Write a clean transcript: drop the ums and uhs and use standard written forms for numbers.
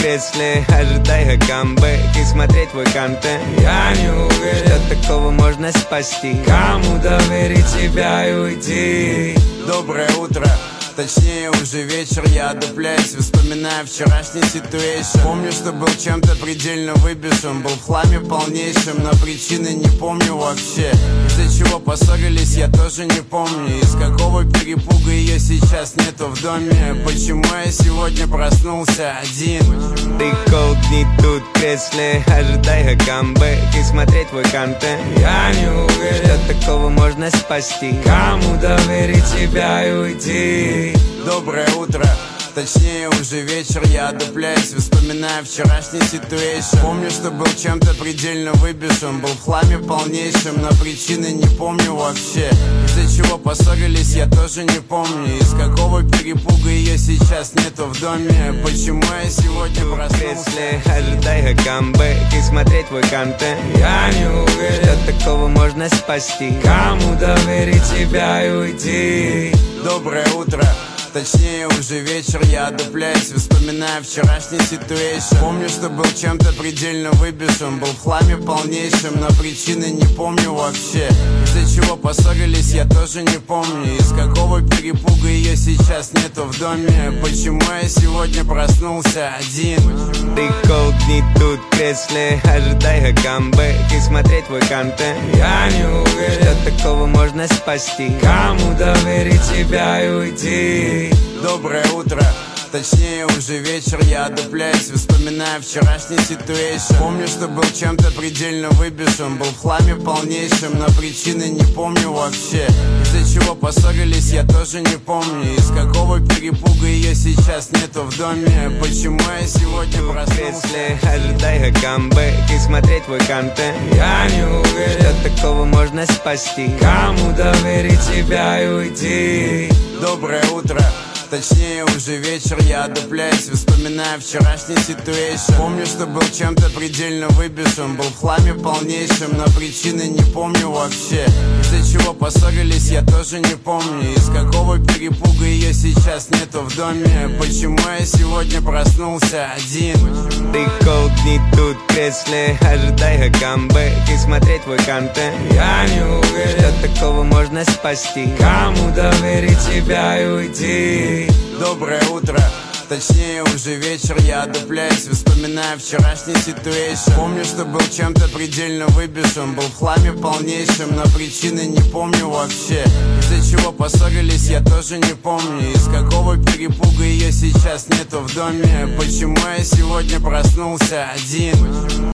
кресле, ожидая камбэк и смотреть твой контент. Я не уверен, что такого можно спасти. Кому доверить себя и уйти. Доброе утро, точнее уже вечер, я одупляюсь, вспоминая вчерашний ситуэйшн. Помню, что был чем-то предельно выбежен, был в хламе полнейшем, но причины не помню вообще. Из-за чего поссорились, я тоже не помню. Из какого перепуга ее сейчас нету в доме. Почему я сегодня проснулся один. Ты колдни тут в кресле, ожидая камбэк и смотреть твой контент. Я не уверен, что такого можно спасти. Кому доверить себя и уйти. Доброе утро, точнее уже вечер, я одупляюсь, вспоминая вчерашний ситуэйшн. Помню, что был чем-то предельно выбежен, был в хламе полнейшем, но причины не помню вообще. Из-за чего поссорились, я тоже не помню. Из какого перепуга ее сейчас нету в доме. Почему я сегодня проснулся, ожидая камбэк и смотреть твой контент. Я не уверен, что такого можно спасти. Кому доверить себя и уйти. Доброе утро, точнее уже вечер, я одупляюсь, вспоминая вчерашний ситуэйшн. Помню, что был чем-то предельно выбежен, был в хламе полнейшем, но причины не помню вообще. Из-за чего поссорились, я тоже не помню. Из какого перепуга ее сейчас нету в доме. Почему я сегодня проснулся один. Ты колдни тут в кресле, ожидая камбэк и смотреть твой контент. Я не уверен, что такого можно спасти. Кому доверить себя и уйти. Доброе утро, точнее уже вечер, я одупляюсь, вспоминая вчерашний ситуэйшн. Помню, что был чем-то предельно выбежен, был в хламе полнейшем, но причины не помню вообще. Из-за чего поссорились, я тоже не помню. Из какого перепуга ее сейчас нету в доме. Почему я сегодня проснулся, ожидая камбэк и смотреть твой контент. Я не уверен, что такого можно спасти. Кому доверить себя и уйти. Доброе утро, точнее уже вечер, я одупляюсь, вспоминая вчерашний ситуэйшн. Помню, что был чем-то предельно выбежен, был в хламе полнейшем, но причины не помню вообще. Из-за чего поссорились, я тоже не помню. Из какого перепуга ее сейчас нету в доме. Почему я сегодня проснулся один. Ты колдни тут в кресле, ожидая камбэк и смотреть твой контент. Я не уверен, что такого можно спасти. Кому доверить себя и уйти. Доброе утро, точнее уже вечер, я одупляюсь, вспоминая вчерашний ситуэйшн. Помню, что был чем-то предельно выбежен, был в хламе полнейшем, но причины не помню вообще. Из-за чего поссорились, я тоже не помню. Из какого перепуга ее сейчас нету в доме. Почему я сегодня проснулся один.